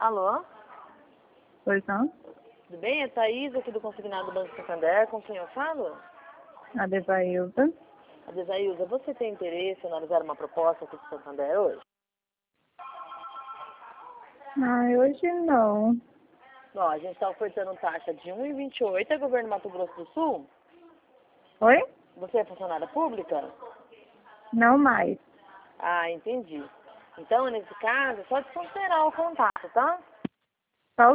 Alô? Pois não? Tudo bem? É Thaís aqui do Consignado do Banco Santander. Com quem eu falo? A Devailda. A Desailza, você tem interesse em analisar uma proposta aqui do Santander hoje? Hoje não. Ó, a gente está ofertando taxa de 1,28. É governo Mato Grosso do Sul? Oi? Você é funcionária pública? Não mais. Ah, entendi. Então, nesse caso, é só desconsiderar o contato, tá?